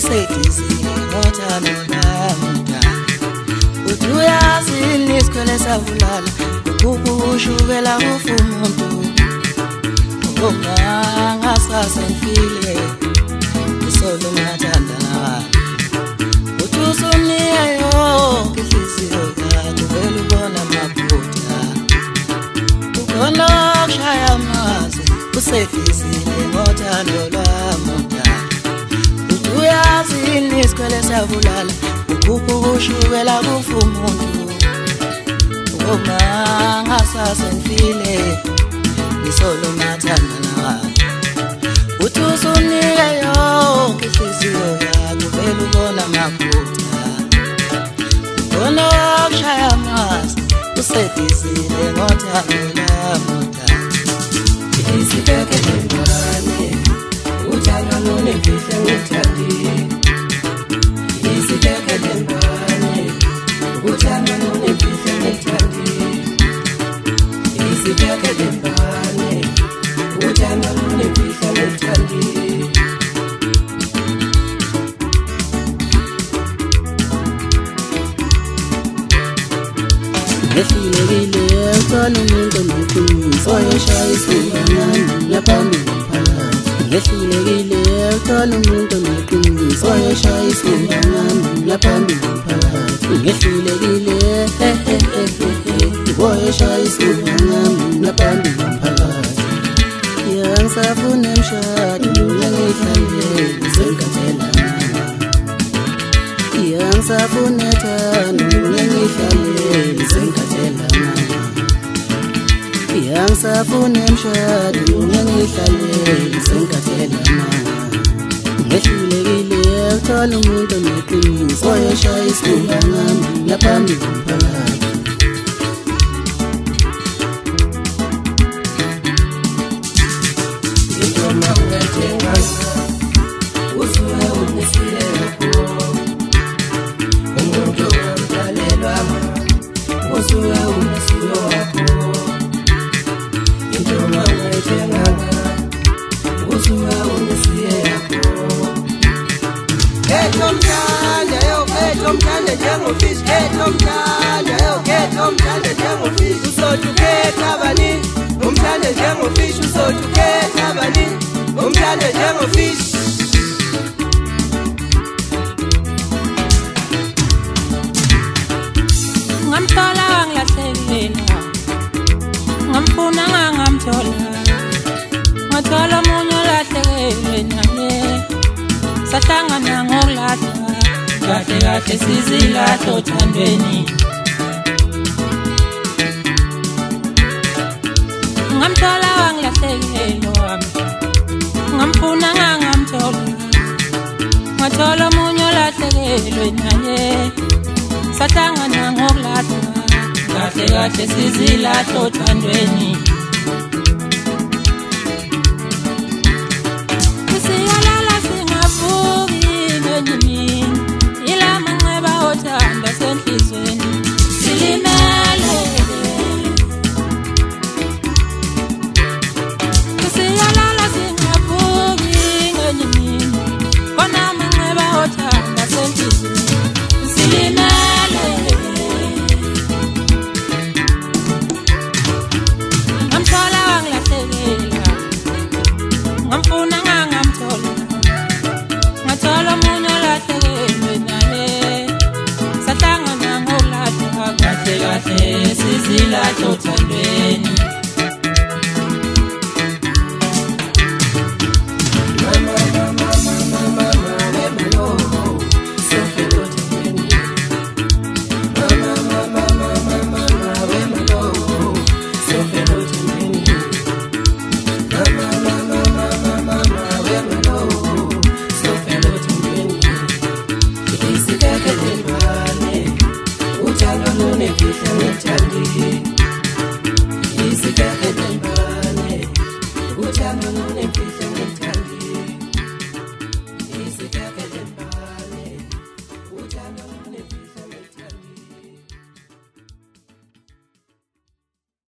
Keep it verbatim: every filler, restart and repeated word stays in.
usedizile ngothando lami. Uyazi nisikhwele savulala ukubushubela ufumuntu ongangasase ngifile isolo mathandana uthusuniyeyo inhliziyo yakho vele ubona amaphutha ukhona kushaya amazi usedizile ngothando lwami. Uyazi nisikhwele savulala ukubushubela ufumuntu ongasase ngifile isolo mathandana uthusuniyeyo inhliziyo yakho vele ubona amaphutha ukhona kushaya amazi usedizile ngothando lwami. Isibeke lembane uthando lunemfihlo ngithandile. Isibeke lembane uthando lunemfihlo ngithandile. Isibeke lembane uthando lunemfihlo ngithandile. Ngehlulekile akukho umuntu oneqiniso oyeshaya isibungana laphambi komphakathi. Ngehlulekile akukho umuntu oneqiniso oyeshaya isibungana laphambi komphakathi. Ngehlulekile oyeshaya isibungana laphambi komphakathi. Yangisafuna emshado ngihlangene sengathela. Yangisafuna ethando ngihlangene sengathela. Yangisafuna emshado ngiyangihlalele sengathela mama. Ngehlulekile akuthola umuntu oneqiniso oyeshaya isibungana laphambi komphakathi. Noma ungathenganga usuke unesiyepho umuntu ongamdalelwa usuke unesiyo wakho. Noma ungathenganga usuke unesiyepho. Ketho mthanda yo ketho mthanda njengofishi ketho mthanda yo ketho mthanda njengofishi usothi ukhetha bani umthanda njengofishi usothi ukhetha bani umthanda njengofishi. Ngamthola wangilahlekela ngamfuna ngangamthola ngathola omunye olahlekelwe naye sahlangana ngokulahla kahle kahle sizilahla othandweni. Ngamthola wangilahlekela wami ngamfuna ngangamthola ngathola omunye olahlekelwe naye sahlangana ngokulahla kahle kahle sizilahla othandweni. Siyalala singavuki ngenyimini ila manxeba othanda senhlizweni silimele. Siyalala singavuki ngenyimini kona manxeba othanda senhlizweni silimele. Ngamthola wangilahlekela ngamfuna ngangamthola ngathola omunye olahlekelwe naye sahlangana ngokulahla kahle kahle sizilahla othandweni.